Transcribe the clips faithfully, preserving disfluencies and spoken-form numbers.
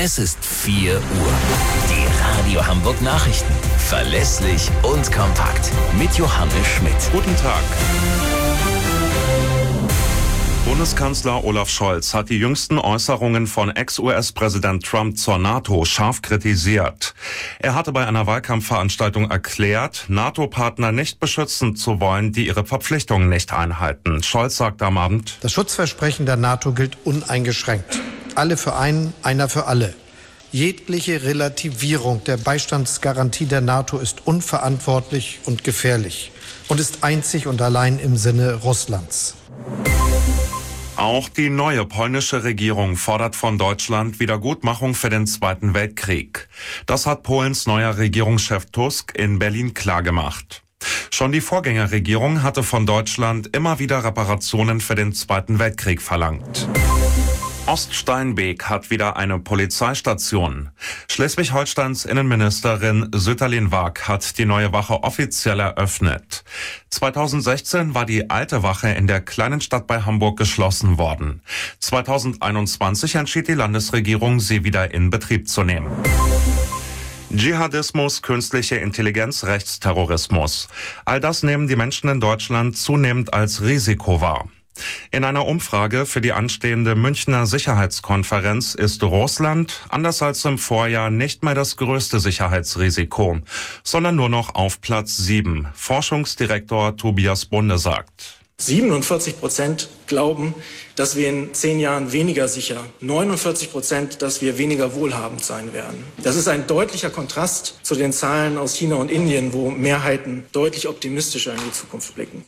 Es ist vier Uhr. Die Radio Hamburg Nachrichten. Verlässlich und kompakt. Mit Johannes Schmidt. Guten Tag. Bundeskanzler Olaf Scholz hat die jüngsten Äußerungen von Ex-U S-Präsident Trump zur NATO scharf kritisiert. Er hatte bei einer Wahlkampfveranstaltung erklärt, NATO-Partner nicht beschützen zu wollen, die ihre Verpflichtungen nicht einhalten. Scholz sagt am Abend: Das Schutzversprechen der NATO gilt uneingeschränkt. Alle für einen, einer für alle. Jegliche Relativierung der Beistandsgarantie der NATO ist unverantwortlich und gefährlich und ist einzig und allein im Sinne Russlands. Auch die neue polnische Regierung fordert von Deutschland Wiedergutmachung für den Zweiten Weltkrieg. Das hat Polens neuer Regierungschef Tusk in Berlin klargemacht. Schon die Vorgängerregierung hatte von Deutschland immer wieder Reparationen für den Zweiten Weltkrieg verlangt. Oststeinbek hat wieder eine Polizeistation. Schleswig-Holsteins Innenministerin Sütterlin Waag hat die neue Wache offiziell eröffnet. zweitausendsechzehn war die alte Wache in der kleinen Stadt bei Hamburg geschlossen worden. zweitausendeinundzwanzig entschied die Landesregierung, sie wieder in Betrieb zu nehmen. Dschihadismus, künstliche Intelligenz, Rechtsterrorismus. All das nehmen die Menschen in Deutschland zunehmend als Risiko wahr. In einer Umfrage für die anstehende Münchner Sicherheitskonferenz ist Russland, anders als im Vorjahr, nicht mehr das größte Sicherheitsrisiko, sondern nur noch auf Platz sieben. Forschungsdirektor Tobias Bunde sagt: siebenundvierzig Prozent glauben, dass wir in zehn Jahren weniger sicher, neunundvierzig Prozent, dass wir weniger wohlhabend sein werden. Das ist ein deutlicher Kontrast zu den Zahlen aus China und Indien, wo Mehrheiten deutlich optimistischer in die Zukunft blicken.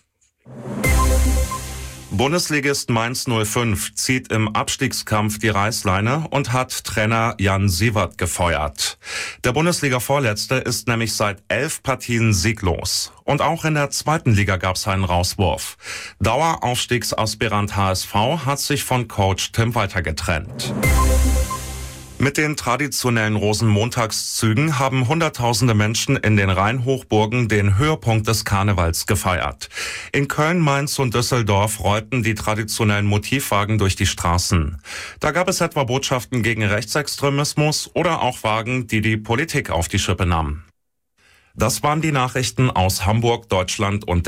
Bundesligist Mainz null fünf zieht im Abstiegskampf die Reißleine und hat Trainer Jan Siewert gefeuert. Der Bundesliga-Vorletzte ist nämlich seit elf Partien sieglos. Und auch in der zweiten Liga gab es einen Rauswurf. Daueraufstiegsaspirant H S V hat sich von Coach Tim Walter getrennt. Mit den traditionellen Rosenmontagszügen haben Hunderttausende Menschen in den Rheinhochburgen den Höhepunkt des Karnevals gefeiert. In Köln, Mainz und Düsseldorf rollten die traditionellen Motivwagen durch die Straßen. Da gab es etwa Botschaften gegen Rechtsextremismus oder auch Wagen, die die Politik auf die Schippe nahmen. Das waren die Nachrichten aus Hamburg, Deutschland und